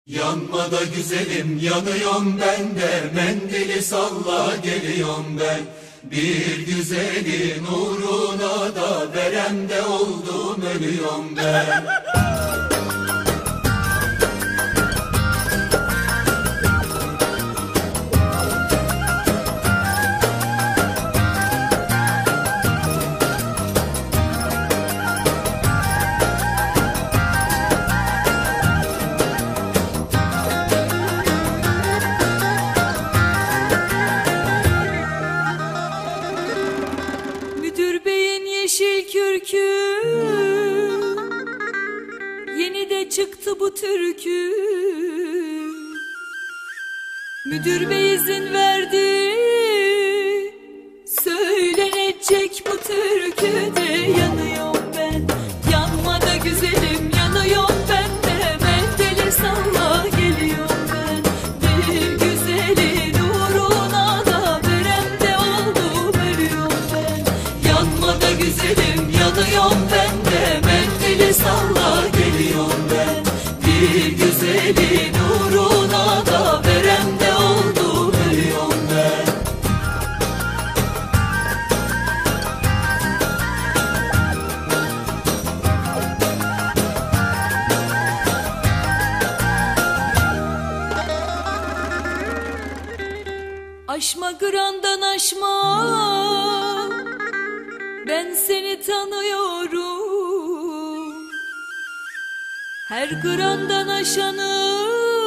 Yanma da güzelim yanıyorum ben de, mendili salla geliyorum ben. Bir güzelin uğruna da veremde oldum, ölüyorum ben. Yeşil kürkü, yeni de çıktı bu türkü. Müdür bey izin verdi, söylenecek bu türküde. Yanıyorum ben, yanma da güzelim, yanıyorum ben de. Mendili salla geliyorum ben. Bir güzelin uğruna da veremde oldum, ölüyorum ben. Yanma da güzelim yanıyorum ben de, mendili salla geliyorum ben. Bir güzelin uğruna da veremde oldum, ölüyorum ben. Aşma grandan aşma, ben seni tanıyorum. Her grandan aşanı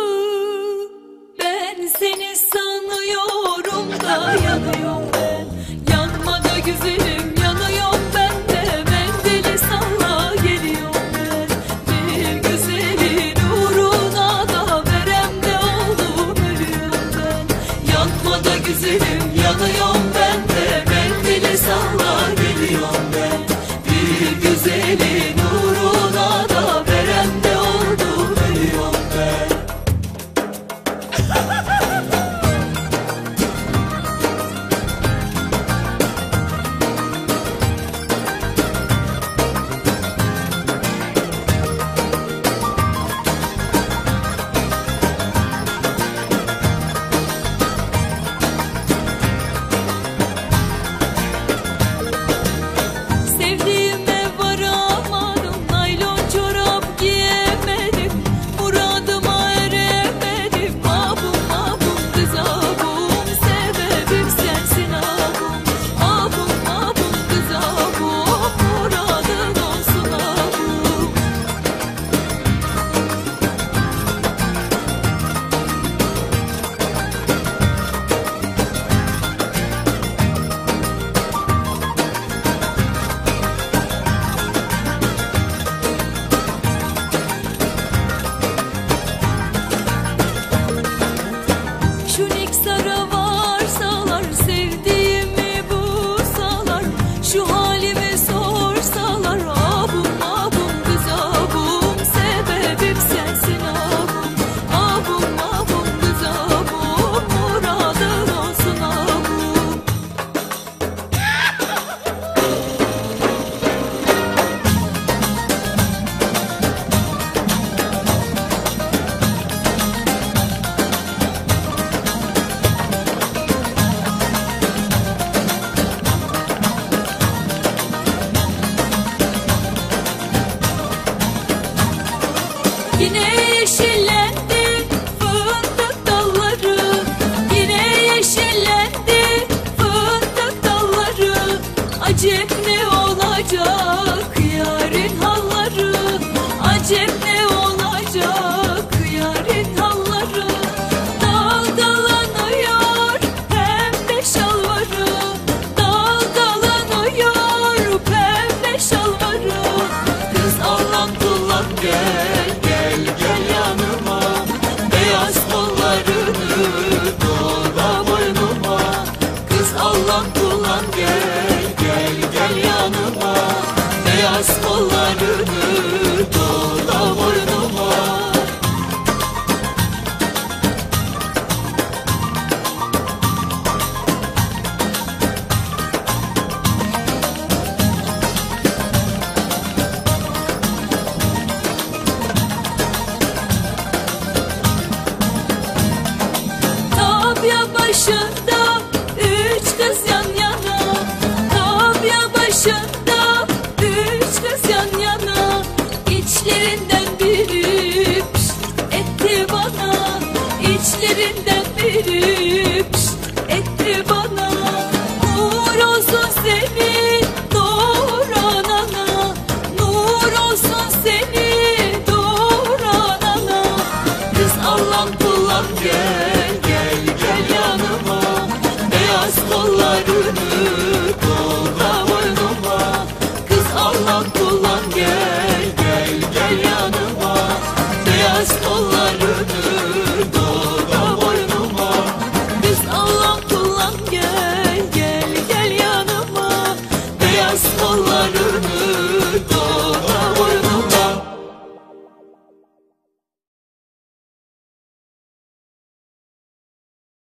ben seni sanıyorum da. Yanıyorum ben, yanma da güzelim, yanıyorum ben de. Mendili salla geliyorum ben. Bir güzelin uğruna da veremde oldum, ölüyorum ben. Yanma da güzelim, yanıyorum ben de. Mendili salla geliyorum ben. Bir güzelin uğruna da veremde oldum, ölüyorum ben. Sevdiğime varamadım, naylon çorap giyemedim, muradıma eremedim. Abum abum kız abum, sebebim sensin abum. Abum abum kız abum, muradın olsun abum. Şu niksara varsalar, sevdiğimi bulsalar, şu halimi sorsalar. Abum abum kız abum, sebebim sensin abum. Abum abum kız abum, muradın olsun abum. gel